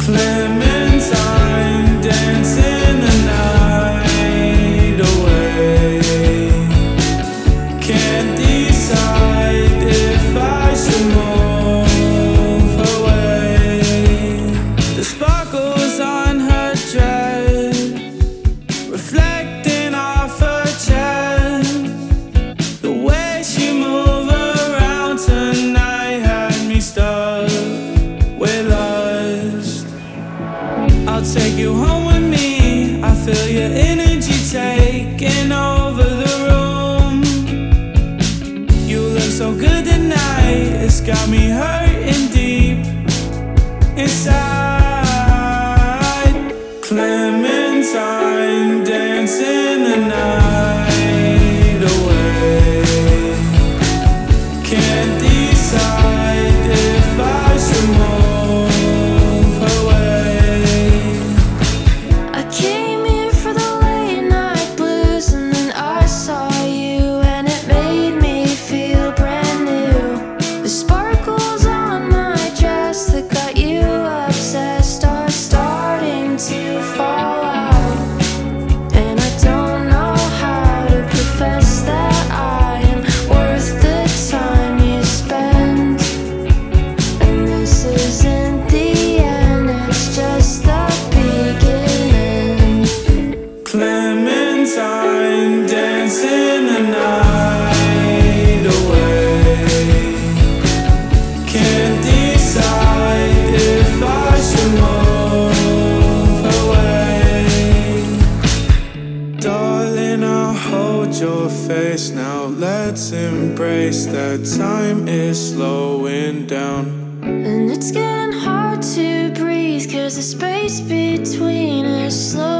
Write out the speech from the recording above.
Clementine dancing the night away. Can't decide if I should move away. The sparkles on her dress reflecting off her chest. The way she moved around tonight had me stuck with lust. I'll take you home with me. I feel your energy taking over the room. You look so good tonight. It's got me hurting deep inside. Clementine dancing the night away. Can't decide if I should move away. I came here for the late night blues, and then I saw you, and it made me feel brand new. The sparkles on my dress that got you obsessed are starting to fall out, and I don't know how to profess that I am worth the time you spend. And this isn't the end, it's just the beginning. Clementine dancing the night away. Can't decide if I should move away. Darling, I'll hold your face now. Let's embrace that time is slowing down. And it's getting hard to breathe, 'cause the space between us slows